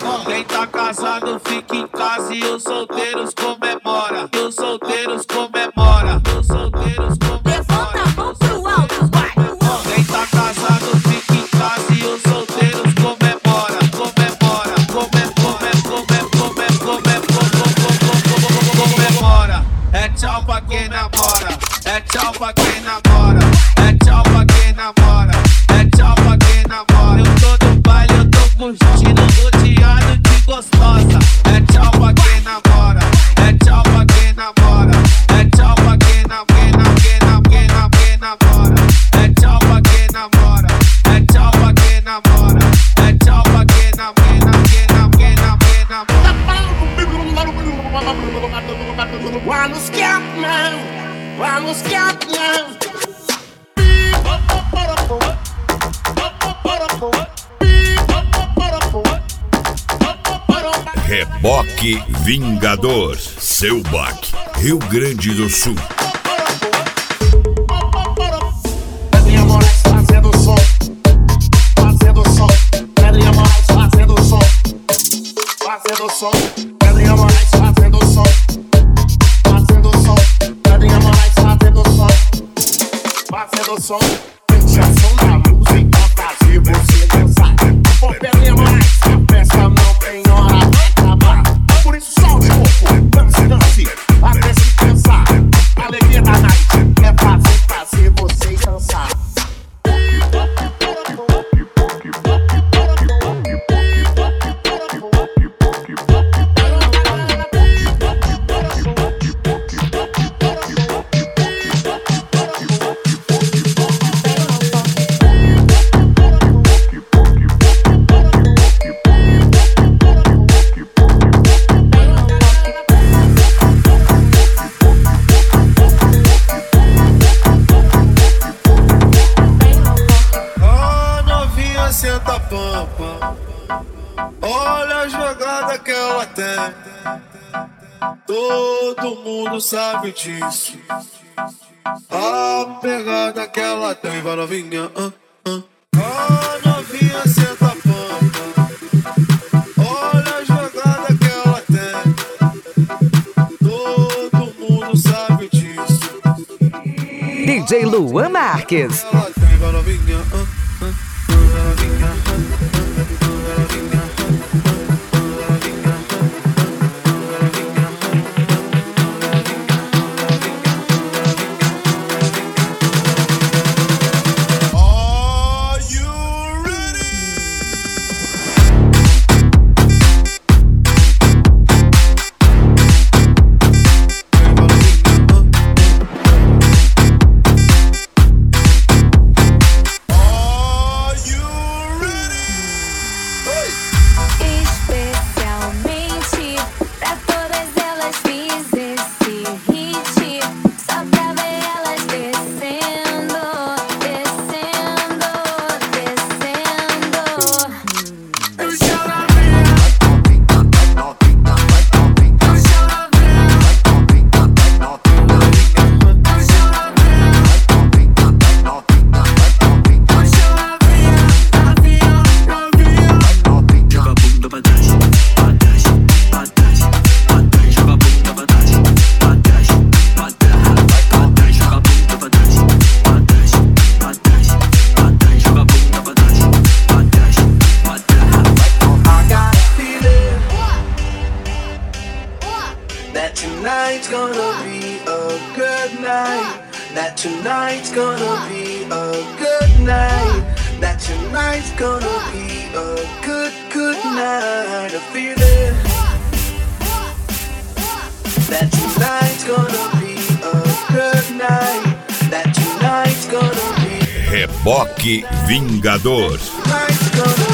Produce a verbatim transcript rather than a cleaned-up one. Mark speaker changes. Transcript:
Speaker 1: Quem tá casado fica em casa e os solteiros comemora. E os solteiros comemora. E os solteiros comemora.
Speaker 2: Levanta a mão pro alto, vai.
Speaker 1: Quem tá casado fica em casa e os solteiros comemora. Comemora, comemora, comemora, comemora, comemora. É tchau pra quem namora. É tchau pra quem namora. É tchau pra quem namora. É tchau pra quem namora. Eu tô no baile, eu tô curtindo, rodeado de gostosa. É tchau pra quem namora. É tchau pra quem namora. É tchau pra quem namora. Quem namora, quem namora. É tchau pra quem namora. É tchau pra quem namora. É tchau pra quem namora. Quem namora, quem namora.
Speaker 3: Vamos Scatman, vamos Scatman.
Speaker 4: Reboque Vingador, seu baque, Rio Grande do Sul.
Speaker 3: Pedrinha Moraes fazendo som, fazendo som. Pedrinha Moraes fazendo som, fazendo som. Pedrinha Moraes fazendo som, fazendo som. Pedrinha Moraes fazendo som, fazendo som. Pensação da música fazer você dançar. Por Pedrinha Moraes, a festa não tem hora pra acabar. Por isso solte o corpo, dance, dance, até se cansar. A alegria da night é fazer, fazer vocês dançar.
Speaker 1: Senta a pampa, olha a jogada que ela tem. Todo mundo sabe disso. A pegada que ela tem. Vai novinha, ah, ah. Ah, novinha, senta a pampa, olha a jogada que ela tem. Todo mundo sabe disso.
Speaker 5: D J Luan Marques.
Speaker 1: Ela tem, vai novinha, ah, ah.
Speaker 6: tonight's gonna be a good night. That tonight's gonna be a good night. That tonight's gonna be a good, good night. I feel it. That tonight's gonna be a good night. That tonight's gonna be
Speaker 4: Reboque Vingador.
Speaker 6: tonight's gonna